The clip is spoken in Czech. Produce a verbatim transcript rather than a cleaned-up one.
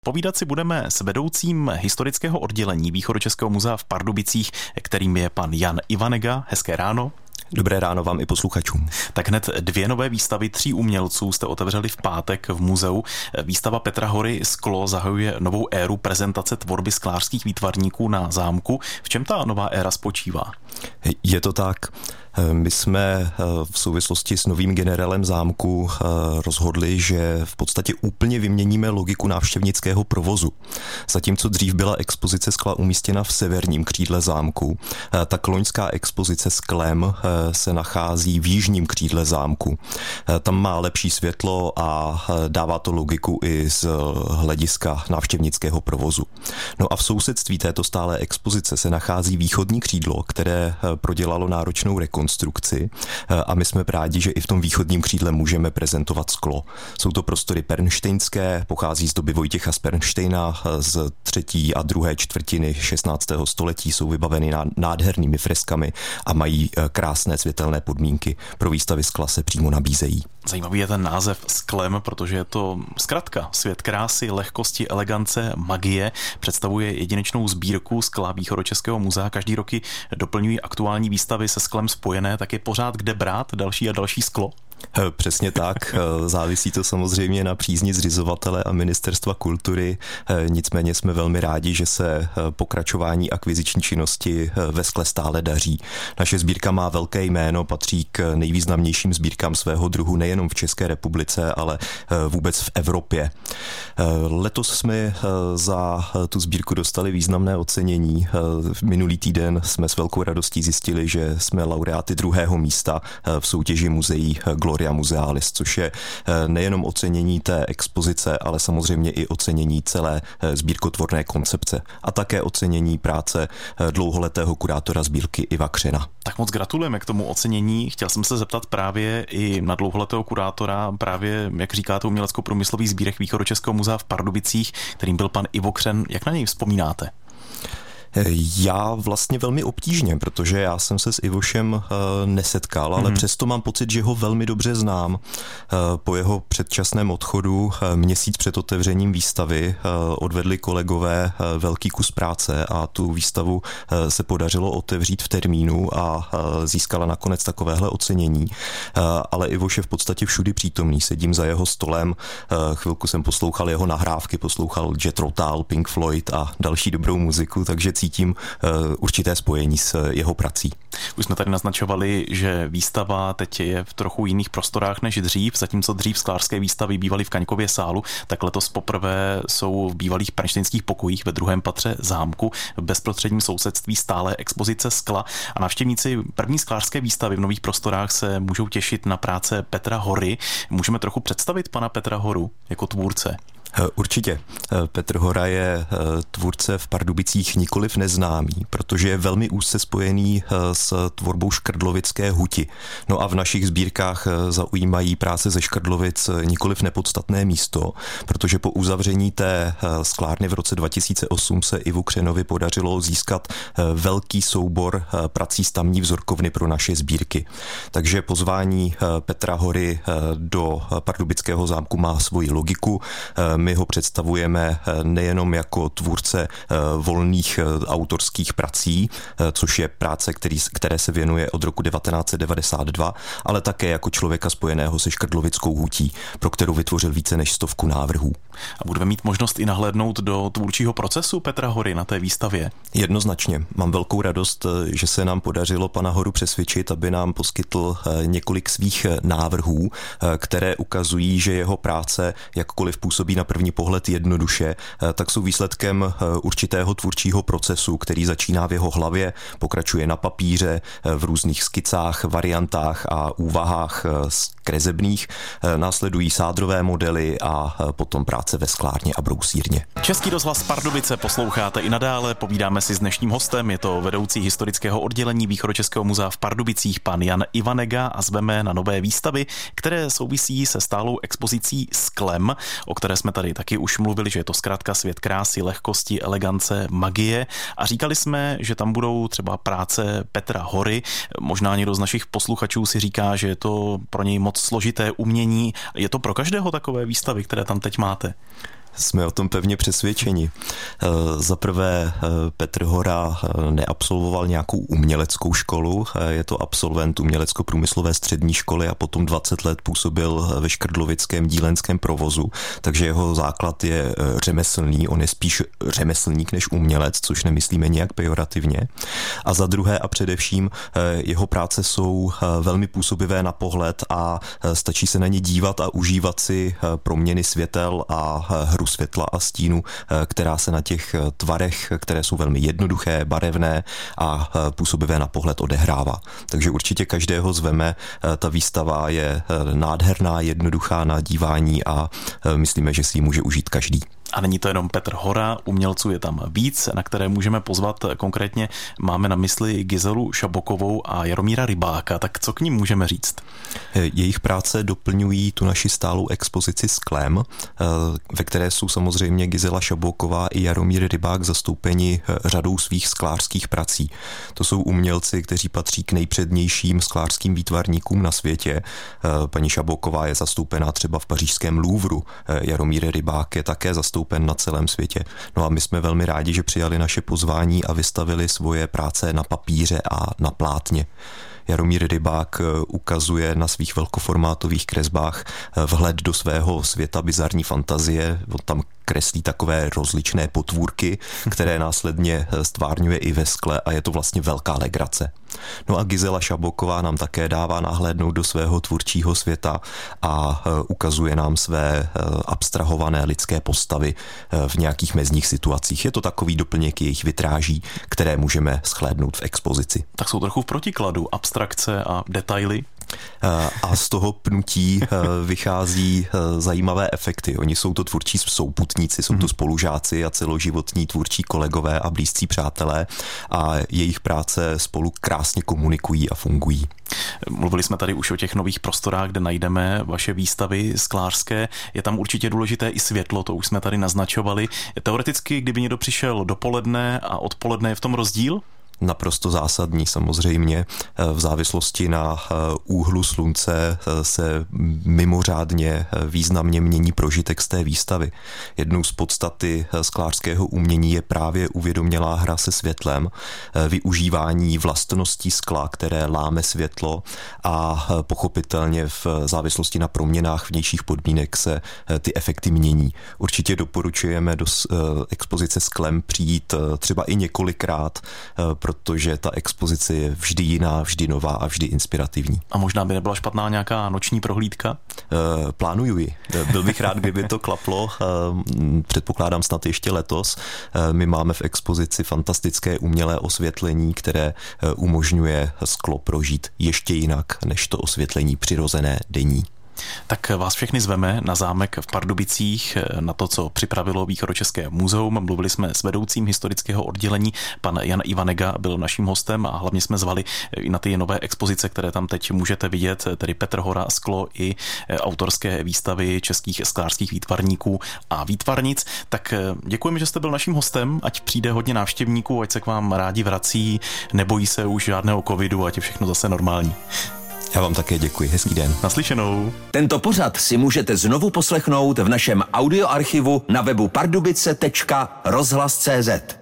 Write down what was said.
Povídat si budeme s vedoucím historického oddělení Východočeského muzea v Pardubicích, kterým je pan Jan Ivanega. Hezké ráno. Dobré ráno vám i posluchačům. Tak hned dvě nové výstavy tří umělců jste otevřeli v pátek v muzeu. Výstava Petra Hory Sklo zahajuje novou éru prezentace tvorby sklářských výtvarníků na zámku. V čem ta nová éra spočívá? Je to tak. My jsme v souvislosti s novým generálem zámku rozhodli, že v podstatě úplně vyměníme logiku návštěvnického provozu. Zatímco dřív byla expozice skla umístěna v severním křídle zámku, tak loňská expozice sklem se nachází v jižním křídle zámku. Tam má lepší světlo a dává to logiku i z hlediska návštěvnického provozu. No a v sousedství této stálé expozice se nachází východní křídlo, které prodělalo náročnou rekonstrukci. konstrukci a my jsme rádi, že i v tom východním křídle můžeme prezentovat sklo. Jsou to prostory pernštejnské, pochází z doby Vojtěcha z Pernštejna, z třetí a druhé čtvrtiny šestnáctého století, jsou vybaveny nádhernými freskami a mají krásné světelné podmínky. Pro výstavy skla se přímo nabízejí. Zajímavý je ten název Sklem, protože je to zkratka svět krásy, lehkosti, elegance, magie. Představuje jedinečnou sbírku skla Východočeského muzea. Každý roky doplňují aktuální výstavy se sklem spojené, tak je pořád kde brát další a další sklo? Přesně tak, závisí to samozřejmě na přízni zřizovatele a Ministerstva kultury, nicméně jsme velmi rádi, že se pokračování akviziční činnosti ve skle stále daří. Naše sbírka má velké jméno, patří k nejvýznamnějším sbírkám svého druhu nejenom v České republice, ale vůbec v Evropě. Letos jsme za tu sbírku dostali významné ocenění. Minulý týden jsme s velkou radostí zjistili, že jsme laureáty druhého místa v soutěži muzeí Gloria Musealis, což je nejenom ocenění té expozice, ale samozřejmě i ocenění celé sbírkotvorné koncepce a také ocenění práce dlouholetého kurátora sbírky Iva Křena. Tak moc gratulujeme k tomu ocenění. Chtěl jsem se zeptat právě i na dlouholetého kurátora, právě, jak říkáte, umělecko-průmyslových sbírek Východočeského muzea v Pardubicích, kterým byl pan Ivo Křen. Jak na něj vzpomínáte? Já vlastně velmi obtížně, protože já jsem se s Ivošem nesetkal, ale mm-hmm. přesto mám pocit, že ho velmi dobře znám. Po jeho předčasném odchodu měsíc před otevřením výstavy odvedli kolegové velký kus práce a tu výstavu se podařilo otevřít v termínu a získala nakonec takovéhle ocenění. Ale Ivoš je v podstatě všudy přítomný. Sedím za jeho stolem, chvilku jsem poslouchal jeho nahrávky, poslouchal Jethro Tull, Pink Floyd a další dobrou muziku, takže cítím určité spojení s jeho prací. Už jsme tady naznačovali, že výstava teď je v trochu jiných prostorách než dřív, zatímco dřív sklářské výstavy bývaly v Kaňkově sálu, tak letos poprvé jsou v bývalých pernštejnských pokojích ve druhém patře zámku v bezprostředním sousedství stálé expozice skla a návštěvníci první sklářské výstavy v nových prostorách se můžou těšit na práce Petra Hory. Můžeme trochu představit pana Petra Horu jako tvůrce? Určitě. Petr Hora je tvůrce v Pardubicích nikoliv neznámý, protože je velmi úzce spojený s tvorbou škrdlovické huti. No a v našich sbírkách zaujímají práce ze Škrdlovic nikoliv nepodstatné místo, protože po uzavření té sklárny v roce dva tisíce osm se Ivu Křenovi podařilo získat velký soubor prací z tamní vzorkovny pro naše sbírky. Takže pozvání Petra Hory do Pardubického zámku má svoji logiku. My ho představujeme nejenom jako tvůrce volných autorských prací, což je práce, který, které se věnuje od roku devatenáct set devadesát dva, ale také jako člověka spojeného se škrdlovickou hutí, pro kterou vytvořil více než stovku návrhů. A budeme mít možnost i nahlédnout do tvůrčího procesu Petra Hory na té výstavě? Jednoznačně. Mám velkou radost, že se nám podařilo pana Horu přesvědčit, aby nám poskytl několik svých návrhů, které ukazují, že jeho práce, jakkoliv působí na první pohled jednoduše, tak jsou výsledkem určitého tvůrčího procesu, který začíná v jeho hlavě, pokračuje na papíře, v různých skicách, variantách a úvahách kresebných, následují sádrové modely a potom práce ve sklárně a brousírně. Český rozhlas Pardubice posloucháte i nadále, povídáme si s dnešním hostem, je to vedoucí historického oddělení Východočeského muzea v Pardubicích pan Jan Ivanega a zveme na nové výstavy, které souvisí se stálou expozicí Sklem, o které jsme tady taky už mluvili, že je to zkrátka svět krásy, lehkosti, elegance, magie a říkali jsme, že tam budou třeba práce Petra Hory. Možná někdo z našich posluchačů si říká, že je to pro něj moc složité umění. Je to pro každého takové výstavy, které tam teď máte? Jsme o tom pevně přesvědčeni. Za prvé Petr Hora neabsolvoval nějakou uměleckou školu, je to absolvent umělecko-průmyslové střední školy a potom dvacet let působil ve škrdlovickém dílenském provozu, takže jeho základ je řemeslný, on je spíš řemeslník než umělec, což nemyslíme nějak pejorativně. A za druhé a především jeho práce jsou velmi působivé na pohled a stačí se na ně dívat a užívat si proměny světel a hru světla a stínu, která se na těch tvarech, které jsou velmi jednoduché, barevné a působivé na pohled odehrává. Takže určitě každého zveme, ta výstava je nádherná, jednoduchá na dívání a myslíme, že si ji může užít každý. A není to jenom Petr Hora, umělců je tam víc, na které můžeme pozvat. Konkrétně máme na mysli Gizelu Šabokovou a Jaromíra Rybáka. Tak co k nim můžeme říct? Jejich práce doplňují tu naši stálou expozici Sklem, ve které jsou samozřejmě Gizela Šaboková i Jaromír Rybák zastoupeni řadou svých sklářských prací. To jsou umělci, kteří patří k nejpřednějším sklářským výtvarníkům na světě. Paní Šaboková je zastoupená třeba v pařížském Louvru. Jaromír Rybák je také zastoupený na celém světě. No a my jsme velmi rádi, že přijali naše pozvání a vystavili svoje práce na papíře a na plátně. Jaromír Rybák ukazuje na svých velkoformátových kresbách vhled do svého světa bizarní fantazie. On tam kreslí takové rozličné potvůrky, které následně stvárňuje i ve skle a je to vlastně velká legrace. No a Gizela Šaboková nám také dává nahlédnout do svého tvůrčího světa a ukazuje nám své abstrahované lidské postavy v nějakých mezních situacích. Je to takový doplněk jejich vitráží, které můžeme shlédnout v expozici. Tak jsou trochu v protikladu abstrakce a detaily. A z toho pnutí vychází zajímavé efekty. Oni jsou to tvůrčí souputníci, jsou to spolužáci a celoživotní tvůrčí kolegové a blízcí přátelé a jejich práce spolu krásně komunikují a fungují. Mluvili jsme tady už o těch nových prostorách, kde najdeme vaše výstavy sklářské. Je tam určitě důležité i světlo, to už jsme tady naznačovali. Teoreticky, kdyby někdo přišel dopoledne a odpoledne, je v tom rozdíl? Naprosto zásadní samozřejmě. V závislosti na úhlu slunce se mimořádně významně mění prožitek z té výstavy. Jednou z podstaty sklářského umění je právě uvědomělá hra se světlem, využívání vlastností skla, které láme světlo a pochopitelně v závislosti na proměnách vnějších podmínek se ty efekty mění. Určitě doporučujeme do expozice Sklem přijít třeba i několikrát, protože ta expozice je vždy jiná, vždy nová a vždy inspirativní. A možná by nebyla špatná nějaká noční prohlídka? E, plánuju ji. Byl bych rád, kdyby to klaplo. E, předpokládám snad ještě letos. E, my máme v expozici fantastické umělé osvětlení, které umožňuje sklo prožít ještě jinak, než to osvětlení přirozené denní. Tak vás všechny zveme na zámek v Pardubicích, na to, co připravilo Východočeské muzeum. Mluvili jsme s vedoucím historického oddělení, pan Jan Ivanega byl naším hostem a hlavně jsme zvali i na ty nové expozice, které tam teď můžete vidět, tedy Petr Hora, sklo i autorské výstavy českých sklářských výtvarníků a výtvarnic. Tak děkujeme, že jste byl naším hostem, ať přijde hodně návštěvníků, ať se k vám rádi vrací, nebojí se už žádného covidu, ať je všechno zase normální. Já vám také děkuji. Hezký den. Naslyšenou. Tento pořad si můžete znovu poslechnout v našem audioarchivu na webu pardubice tečka rozhlas tečka cé zet.